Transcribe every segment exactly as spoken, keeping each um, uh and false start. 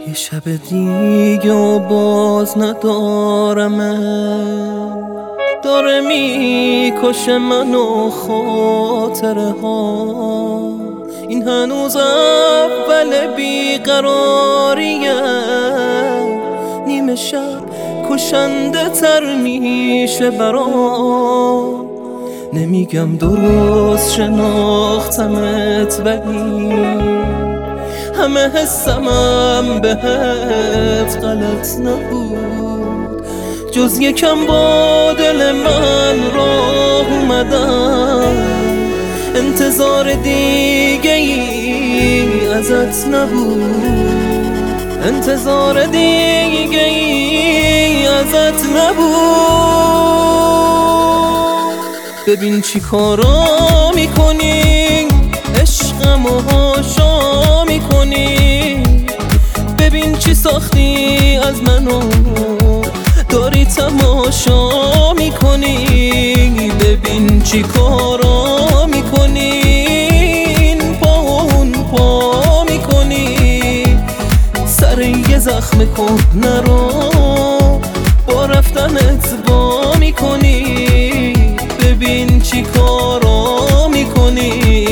یه شب دیگه و باز ندارم، داره میکشه منو خاطره ها. این هنوز اول بیقراریه، نیمه شب کشنده تر میشه برام. نمیگم درست شناختمت، ولی همه حسمم بهت غلط نبود. جز یکم با دل من راه اومدم، انتظار دیگه ای ازت نبود. انتظار دیگه ای ازت نبود. ببین چی کارا میکنی، عشقم و هاشا میکنی. ببین چی ساختی از منو، داری تماشا میکنی. ببین چی کارا میکنی، این پا اون پا میکنی. سر یه زخم کهنه رو با رفتنت با میکنی. ببین چی کارا میکنی.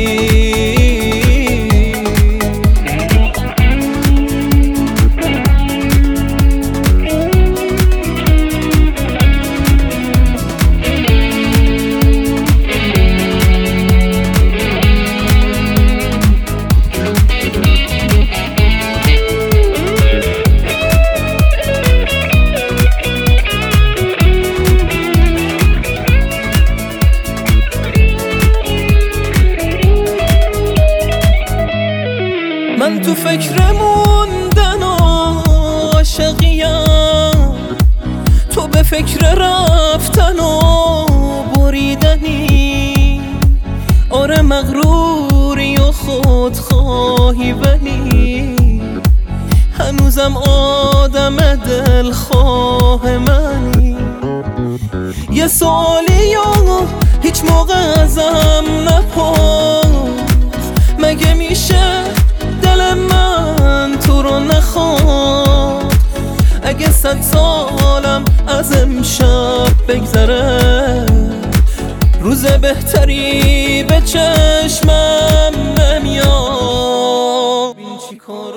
من تو فکر موندن و عاشقیم، تو به فکر رفتن و بریدنی. آره مغروری و خودخواهی، ولی هنوزم آدم دلخواه منی. یه سوالی و هیچ موقع ازم نپرس، مگه میشه دل من تو رو نخواد؟ اگه صد سالم از امشب بگذره، روز بهتری به چشمم نمیاد.